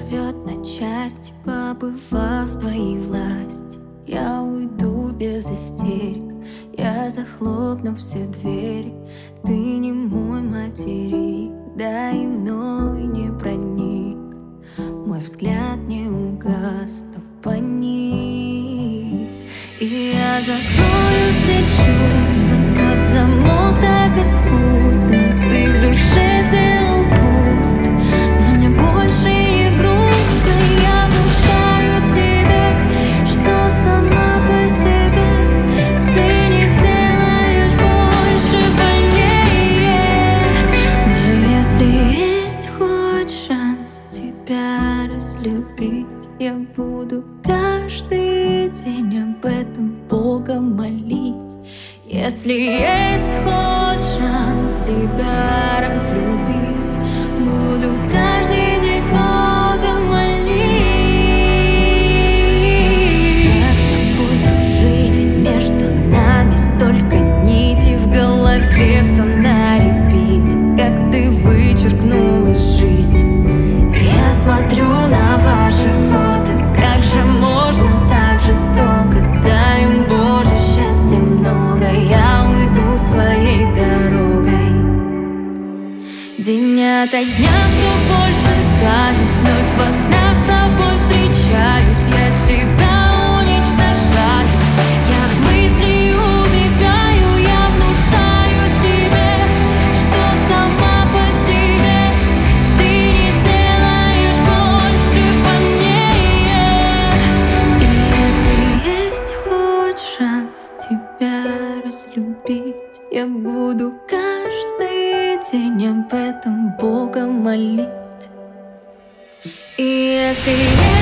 разорвет на части, побывав в твоей власти. Я уйду без истерик, я захлопну все двери. Ты не мой материк, да и мной не проник. Мой взгляд не угас, но паник. И я закрою все чувства под замок так искусно. Ты в душе сделал пусто, но мне больше не грустно. Я внушаю себе, что сама по себе ты не сделаешь больше больнее. Но если есть хоть шанс тебя разлюбить, я буду каждый день об этом Бога молить. Если есть хоть шанс тебя разлюбить, буду каждый день Бога молить. Как с тобой дружить, ведь между нами столько нитей, в голове все на репите. Как ты вычеркнул из жизни, я смотрю на ваши фото. Как же можно так жестоко? Дай им, Боже, счастья много. Я уйду своей дорогой. День ото дня все больше каюсь, вновь во снах с тобой встречаюсь. Я себя уничтожаю, я от мыслей убегаю. Я внушаю себе, что сама по себе ты не сделаешь больше больнее. И если есть хоть шанс тебя разлюбить, я буду каждый день об этом Бога молить. И если